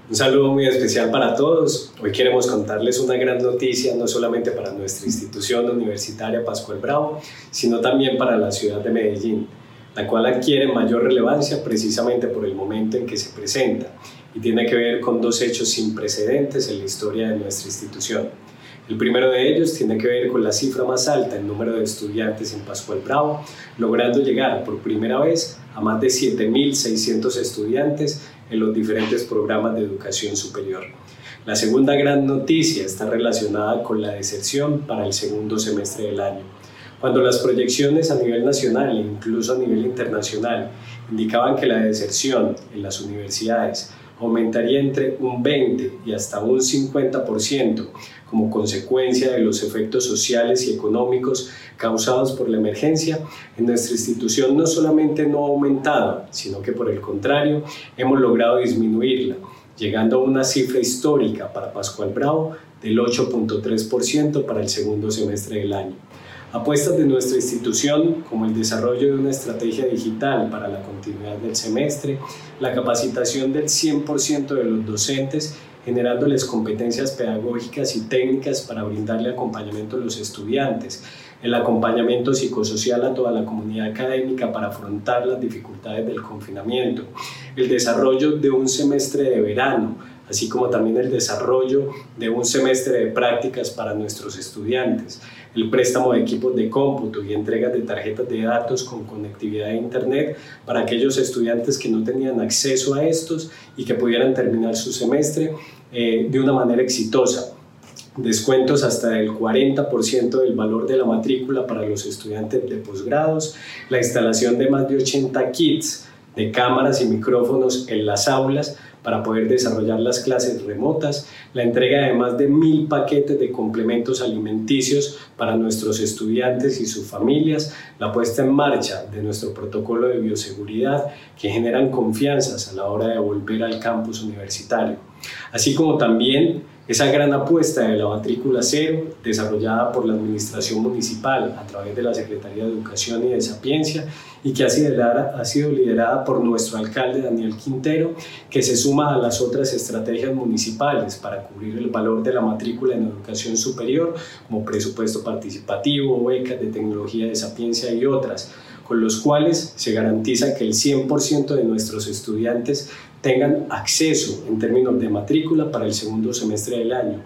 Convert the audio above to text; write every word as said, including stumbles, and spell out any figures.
Un saludo muy especial para todos. Hoy queremos contarles una gran noticia, no solamente para nuestra institución universitaria Pascual Bravo, sino también para la ciudad de Medellín, la cual adquiere mayor relevancia precisamente por el momento en que se presenta y tiene que ver con dos hechos sin precedentes en la historia de nuestra institución. El primero de ellos tiene que ver con la cifra más alta en número de estudiantes en Pascual Bravo, logrando llegar por primera vez a más de siete mil seiscientos estudiantes en los diferentes programas de educación superior. La segunda gran noticia está relacionada con la deserción para el segundo semestre del año. Cuando las proyecciones a nivel nacional e incluso a nivel internacional indicaban que la deserción en las universidades aumentaría entre un veinte y hasta un cincuenta por ciento como consecuencia de los efectos sociales y económicos causados por la emergencia, en nuestra institución no solamente no ha aumentado, sino que por el contrario hemos logrado disminuirla, llegando a una cifra histórica para Pascual Bravo del ocho punto tres por ciento para el segundo semestre del año. Apuestas de nuestra institución, como el desarrollo de una estrategia digital para la continuidad del semestre, la capacitación del cien por ciento de los docentes, generándoles competencias pedagógicas y técnicas para brindarle acompañamiento a los estudiantes, el acompañamiento psicosocial a toda la comunidad académica para afrontar las dificultades del confinamiento, el desarrollo de un semestre de verano, así como también el desarrollo de un semestre de prácticas para nuestros estudiantes, el préstamo de equipos de cómputo y entregas de tarjetas de datos con conectividad a Internet para aquellos estudiantes que no tenían acceso a estos y que pudieran terminar su semestre eh, de una manera exitosa. Descuentos hasta el cuarenta por ciento del valor de la matrícula para los estudiantes de posgrados, la instalación de más de ochenta kits de cámaras y micrófonos en las aulas para poder desarrollar las clases remotas, la entrega de más de mil paquetes de complementos alimenticios para nuestros estudiantes y sus familias, la puesta en marcha de nuestro protocolo de bioseguridad que generan confianzas a la hora de volver al campus universitario, así como también esa gran apuesta de la matrícula cero desarrollada por la Administración Municipal a través de la Secretaría de Educación y de Sapiencia y que ha sido, liderada, ha sido liderada por nuestro alcalde Daniel Quintero, que se suma a las otras estrategias municipales para cubrir el valor de la matrícula en educación superior, como presupuesto participativo, becas de tecnología de Sapiencia y otras, con los cuales se garantiza que el cien por ciento de nuestros estudiantes tengan acceso en términos de matrícula para el segundo semestre del año.